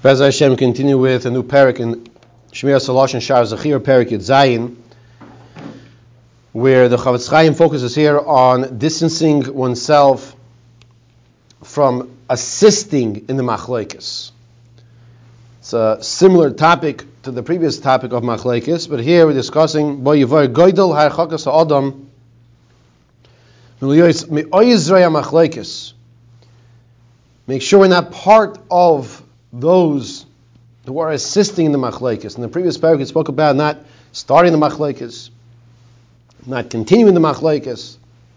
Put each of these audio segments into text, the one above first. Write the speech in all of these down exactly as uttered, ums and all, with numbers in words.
Bez Hashem, continue with a new parak in Shmir Salosh and Shar Zachir, parak Yud Zayin, where the Chavetz Chaim focuses here on distancing oneself from assisting in the machlokes. It's a similar topic to the previous topic of machlokes, but here we're discussing Bo Yivar Goydel Harchakas Ha'adam Mi'oyizrei HaMachlokes. Make sure we're not part of those who are assisting in the machlokes. In the previous paragraph, we spoke about not starting the machlokes, not continuing the machlokes.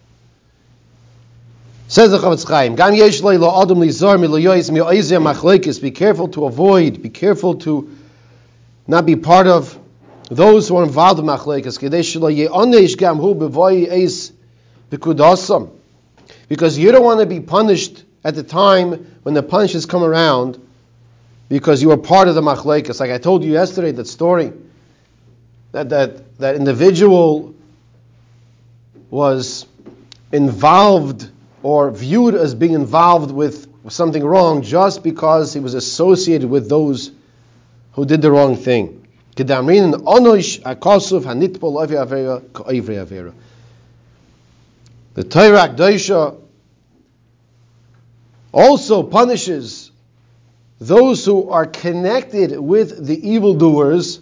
Says the Chavetz Chaim, Gam yesh lo adam lizar mi lo yoyis mi oizeh machlokes. Be careful to avoid, be careful to not be part of those who are involved in machlokes. Kedei shelo ye'onesh gam hu b'voy eis b'kudasam. Because you don't want to be punished at the time when the punishments come around, because you were part of the machlokes. Like I told you yesterday, that story, that that that individual was involved or viewed as being involved with something wrong just because he was associated with those who did the wrong thing. The Torah Kedosha also punishes those who are connected with the evildoers,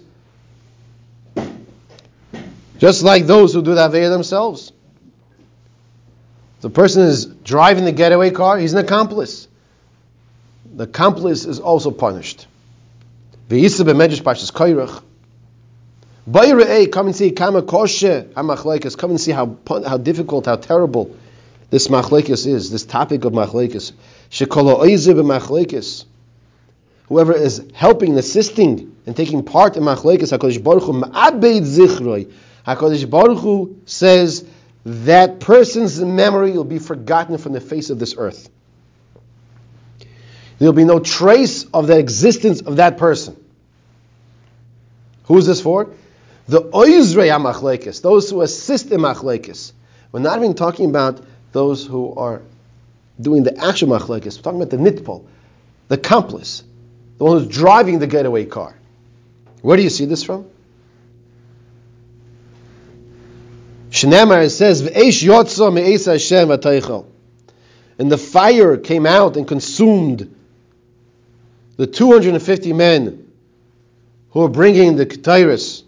just like those who do the Aveira themselves. The person is driving the getaway car, he's an accomplice. The accomplice is also punished. V'yisa b'medrash Parshas Korach. B'yirei, come and see kama koshe ha-machlokes. Come and see how how difficult, how terrible this machlokes is, this topic of machlokes. Shekol ha'oizeh b'machlokes. Whoever is helping, assisting, and taking part in machlokes, HaKadosh Baruch Hu ma'abed zichroi. HaKadosh Baruch Hu says that person's memory will be forgotten from the face of this earth. There will be no trace of the existence of that person. Who is this for? The oizrei hamachlokes, those who assist in machlokes. We're not even talking about those who are doing the actual machlokes. We're talking about the nitpol, the accomplice, the one who's driving the getaway car. Where do you see this from? Shneimar says, "V'eish yotza me'eis Hashem v'teichel," and the fire came out and consumed the two hundred fifty men who were bringing the ketairos.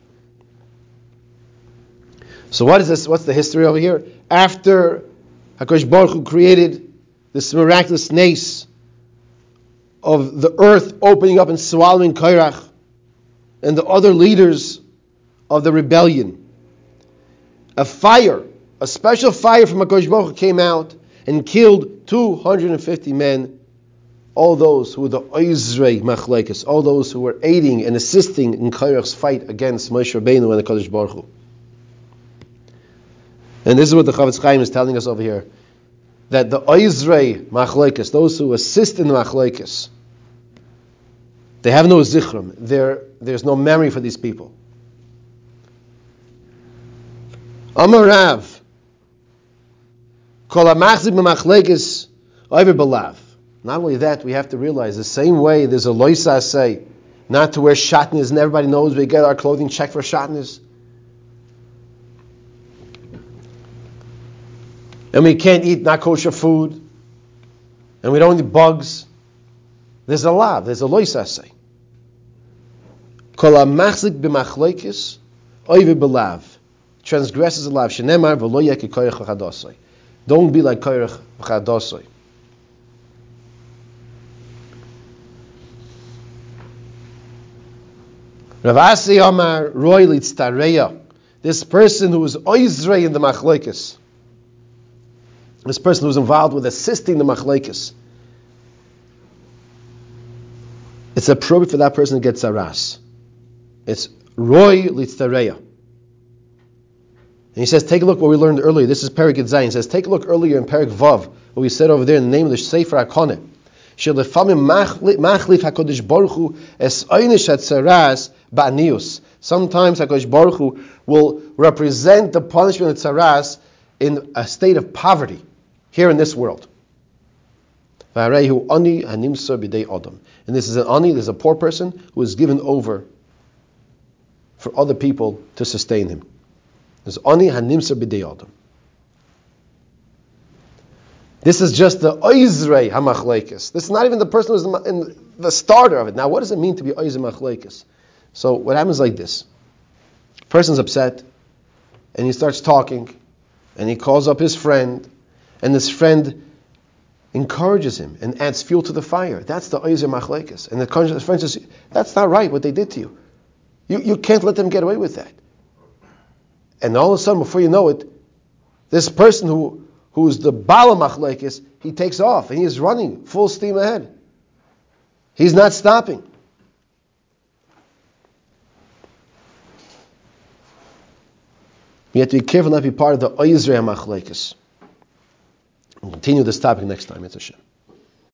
So what is this? What's the history over here? After HaKadosh Baruch Hu created this miraculous nace of the earth opening up and swallowing Korach and the other leaders of the rebellion, a fire, a special fire from HaKadosh Baruch Hu came out and killed two hundred fifty men, all those who were the oizrei machlokes, all those who were aiding and assisting in Korach's fight against Moshe Rabbeinu and the HaKadosh Baruch Hu. And this is what the Chavetz Chaim is telling us over here, that the oizrei machlokes, those who assist in the machlokes, they have no zichram. There, there's no memory for these people. Amar Rav, kol hamachzik b'machlokes over belav. Not only that, we have to realize the same way there's a loisa say not to wear shatnez, and everybody knows we get our clothing checked for shatnez, and we can't eat not kosher food, and we don't eat bugs. There's a lav, there's a loisa say. Kol hamachzik b'machlokes over belav. Transgresses a lav. Shenemar v'lo yeh ki Korach v'chadasoi. Don't be like Korach v'chadasoi. Rav Asi Amar Roy Litztareya. This person who is oizrei in the machlokes, this person who is involved with assisting the machlokes, it's appropriate for that person to get zaras. It's Roy Litztareya. And he says, take a look what we learned earlier. This is Perek Yud Zayin. He says, take a look earlier in Perek Vav, what we said over there in the name of the Sefer HaKoneh. Shelefamim machlif HaKadosh Baruch Hu es oynish hatzaras ba'anius. Sometimes HaKadosh Baruch Hu will represent the punishment of tzaras in a state of poverty here in this world. V'areihu ani hanimsa b'dei adam. And this is an ani, this is a poor person who is given over for other people to sustain him. This ani hanimsa b'dei adam. This is just the oizrei hamachleikis. This is not even the person who's in the starter of it. Now, what does it mean to be oizrei hamachleikis? So, what happens like this: a person's upset, and he starts talking, and he calls up his friend, and this friend encourages him and adds fuel to the fire. That's the oizrei hamachleikis. And the friend says, "That's not right. What they did to you. You you can't let them get away with that." And all of a sudden, before you know it, this person who who's the Bala Machlekes, he takes off and he is running full steam ahead. He's not stopping. We have to be careful not to be part of the Oizrei Machlekes. We'll continue this topic next time. It's a shame.